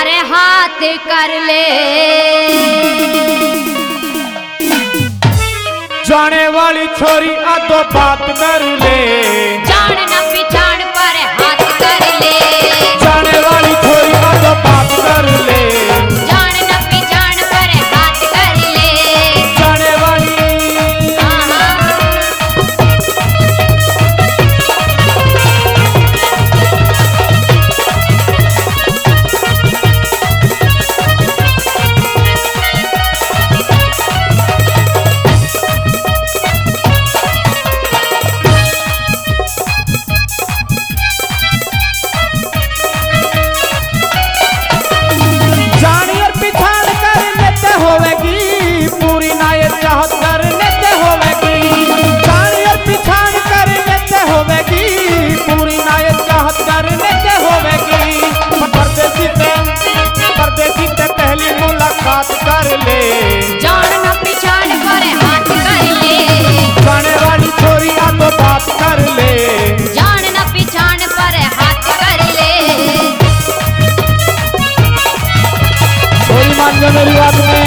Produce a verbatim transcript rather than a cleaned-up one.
पर हाथ कर ले। जाने वाली छोरी आ तो बात कर ले। जान न पिछाड़ पर हाथ कर ले। जाने वाली छोरी आ तो बात कर ले। जान न पिछाड़ पर हाथ कर ले। जाने वाली कर ले। जान न पिछाड़ पर हाथ कर ले। जाने वाली छोरी आ तो बात कर ले। जान न पिछाड़ पर हाथ कर ले। कोई मान जा मेरी बात में।